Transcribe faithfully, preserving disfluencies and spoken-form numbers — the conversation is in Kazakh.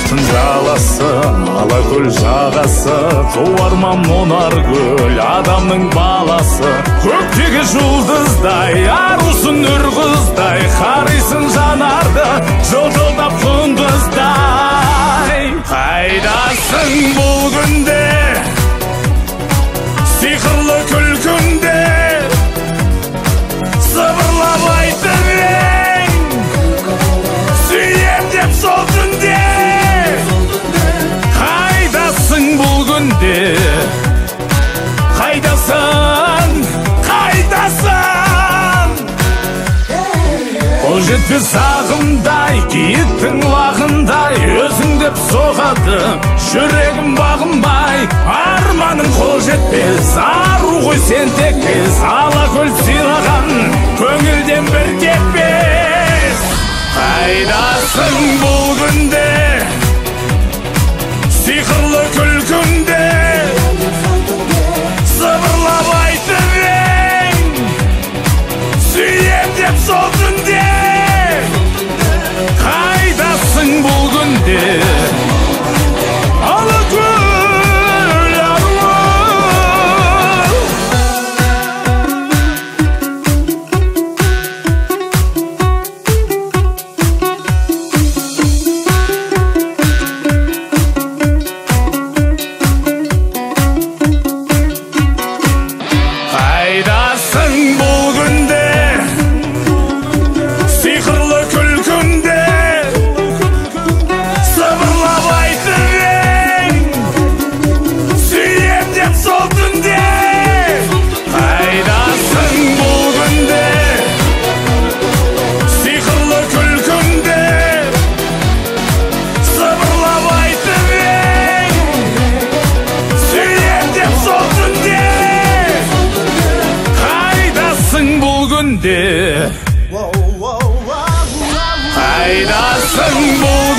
Аштың жаласы, Алакөл жағасы, туарма мұнар гүл, адамның баласы. Көктегі жұлдыздай, арусың үр қыздай, қарисың жанарды, жылтылдап құндыздай. Қайдасың бұл күнде, сиқырлы күлкінде, сыбырлап айтып ең, сүйем деп сол түнде. Қайдасың бұл күнде, қайдасың, қайдасың? Қол жетпес ағымдай, киіктің лағындай, өзің деп соғады жүрегім бағынбай. Арманың қол жетпес, ару ғой сен текпес, Алакөл сыйлаған көңілден бір теппес. Қайдасың бұл күнде, сиқырлы күлкінде, сыбырлап айтып ең, сүйем деп сол түнде. Қайдасың бұл күнде, Алакөл аруы? Қайдасың бұл күнде, сиқырлы күлкінде, сыбырлап айтып ең, сүйем деп сол түнде. Қайдасың бұл күнде, сиқырлы күлкінде, сыбырлап айтып ең, сүйем деп сол түнде. Қайдасың бұл күнде, қайдасың бұл